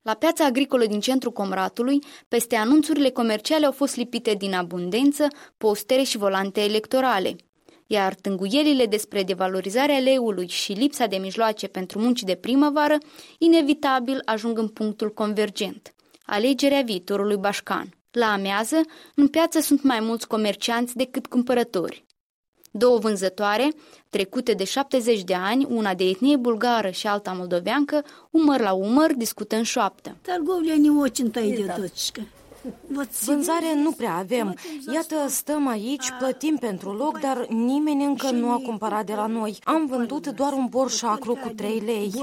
La piața agricolă din centrul Comratului, peste anunțurile comerciale au fost lipite din abundență postere și volante electorale, iar tânguielile despre devalorizarea leului și lipsa de mijloace pentru munci de primăvară, inevitabil ajung în punctul convergent, alegerea viitorului bașcan. La amiază, în piață sunt mai mulți comercianți decât cumpărători. Două vânzătoare, trecute de 70 de ani, una de etnie bulgară și alta moldoveancă, umăr la umăr, discută în șoaptă. Vânzare nu prea avem. Iată, stăm aici, plătim pentru loc, dar nimeni încă nu a cumpărat de la noi. Am vândut doar un borș acru cu 3 lei.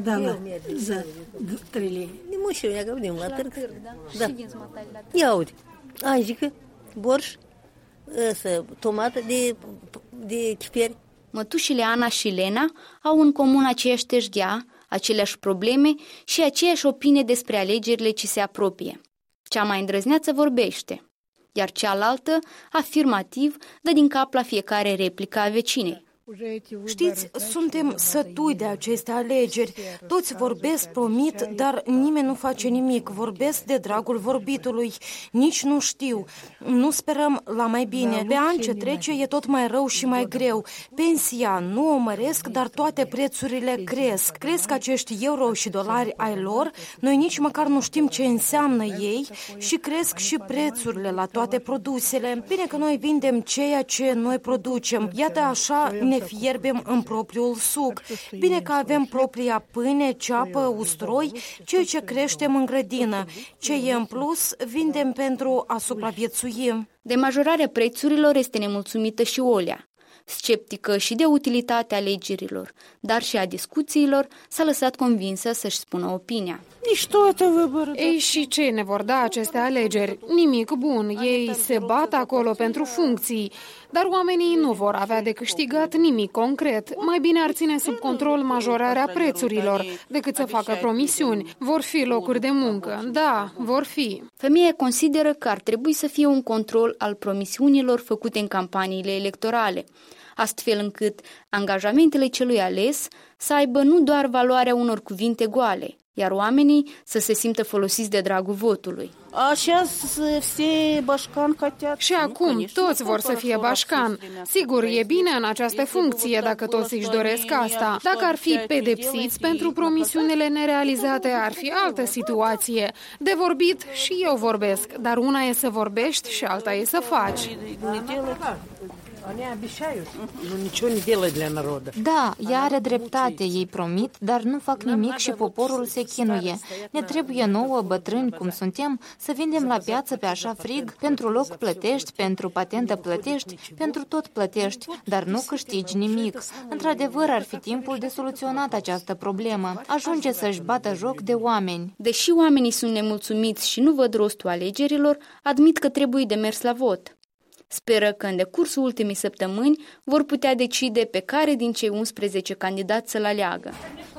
Ia uite, zică, borș, tomată de chiferi. Mătușile Ana și Lena au în comun aceeași teșghea, aceleași probleme și aceeași opinie despre alegerile ce se apropie. Cea mai îndrăzneață vorbește, iar cealaltă, afirmativ, dă din cap la fiecare replică a vecinei. Știți, suntem sătui de aceste alegeri. Toți vorbesc, promit, dar nimeni nu face nimic. Vorbesc de dragul vorbitului. Nici nu știu. Nu sperăm la mai bine. Pe an ce trece e tot mai rău și mai greu. Pensia nu o măresc, dar toate prețurile cresc. Cresc acești euro și dolari ai lor. Noi nici măcar nu știm ce înseamnă ei și cresc și prețurile la toate produsele. Bine că noi vindem ceea ce noi producem. Iată așa ne fierbem în propriul suc. Bine că avem propria pâine, ceapă, usturoi, ceea ce creștem în grădină. Ce e în plus, vindem pentru a supraviețui. De majorarea prețurilor este nemulțumită și Olea. Sceptică și de utilitatea alegerilor, dar și a discuțiilor, s-a lăsat convinsă să-și spună opinia. Ei, și ce ne vor da aceste alegeri? Nimic bun. Ei se bat acolo pentru funcții, dar oamenii nu vor avea de câștigat nimic concret. Mai bine ar ține sub control majorarea prețurilor decât să facă promisiuni. Vor fi locuri de muncă. Da, vor fi. Femeia consideră că ar trebui să fie un control al promisiunilor făcute în campaniile electorale, astfel încât angajamentele celui ales să aibă nu doar valoarea unor cuvinte goale, iar oamenii să se simtă folosiți de dragul votului. Și acum toți vor să fie bașcan. Sigur, e bine în această funcție dacă toți își doresc asta. Dacă ar fi pedepsiți pentru promisiunile nerealizate, ar fi altă situație. De vorbit și eu vorbesc, dar una e să vorbești și alta e să faci. Da, ea are dreptate, ei promit, dar nu fac nimic și poporul se chinuie. Ne trebuie nouă, bătrâni cum suntem, să vindem la piață pe așa frig, pentru loc plătești, pentru patentă plătești, pentru tot plătești, dar nu câștigi nimic. Într-adevăr, ar fi timpul de soluționat această problemă. Ajunge să-și bată joc de oameni. Deși oamenii sunt nemulțumiți și nu văd rostul alegerilor, admit că trebuie de mers la vot. Speră că în decursul ultimii săptămâni vor putea decide pe care din cei 11 candidați să-l aleagă.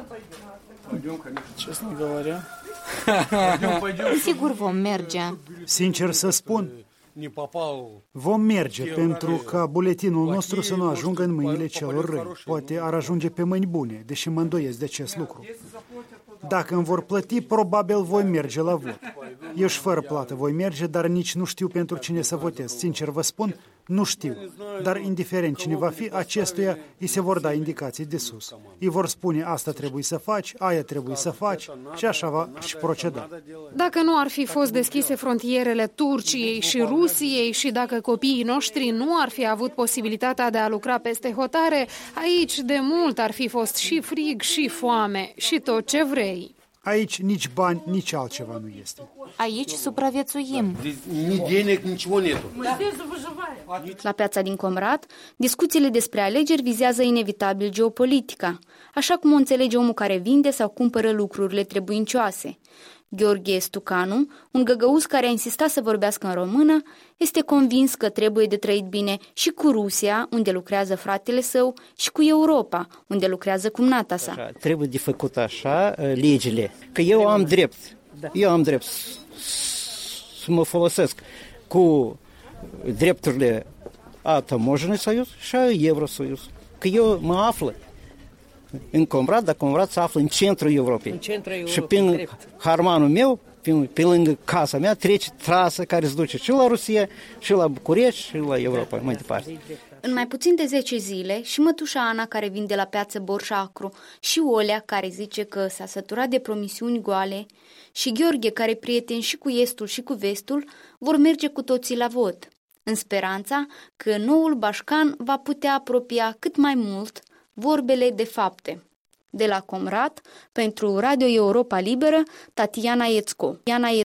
Sigur vom merge. Sincer să spun, vom merge pentru ca buletinul nostru să nu ajungă în mâinile celor răi. Poate ar ajunge pe mâini bune, deși mă îndoiesc de acest lucru. Dacă îmi vor plăti, probabil voi merge la vot. Eu și fără plată voi merge, dar nici nu știu pentru cine să votez. Sincer vă spun, nu știu. Dar indiferent cine va fi, acestuia îi se vor da indicații de sus. Îi vor spune, asta trebuie să faci, aia trebuie să faci și așa va și proceda. Dacă nu ar fi fost deschise frontierele Turciei și Rusiei și dacă copiii noștri nu ar fi avut posibilitatea de a lucra peste hotare, aici de mult ar fi fost și frig și foame și tot ce vrei. Aici nici bani, nici altceva nu este. Aici supraviețuim. La piața din Comrat, discuțiile despre alegeri vizează inevitabil geopolitica, așa cum o înțelege omul care vinde sau cumpără lucrurile trebuincioase. Gheorghe Stucanu, un găgăuz care a insistat să vorbească în română, este convins că trebuie de trăit bine și cu Rusia, unde lucrează fratele său, și cu Europa, unde lucrează cumnata sa. Așa, trebuie de făcut așa legile, că eu am drept. Eu am drept să mă folosesc cu drepturile a Tamojenului Союз și a Евросоюз. Că eu mă aflu în Comrat, dar Comrat se află în centrul Europei. Și prin harmanul meu, pe lângă casa mea, trece trasă care se duce și la Rusia, și la București, și la Europa, mai departe. În mai puțin de 10 zile, și mătușa Ana, care vinde la piață borș acru, și Olea, care zice că s-a săturat de promisiuni goale, și Gheorghe, care e prieten și cu estul și cu vestul, vor merge cu toții la vot, în speranța că noul bașcan va putea apropia cât mai mult vorbele de fapte. De la Comrat, pentru Radio Europa Liberă, Tatiana Iețco.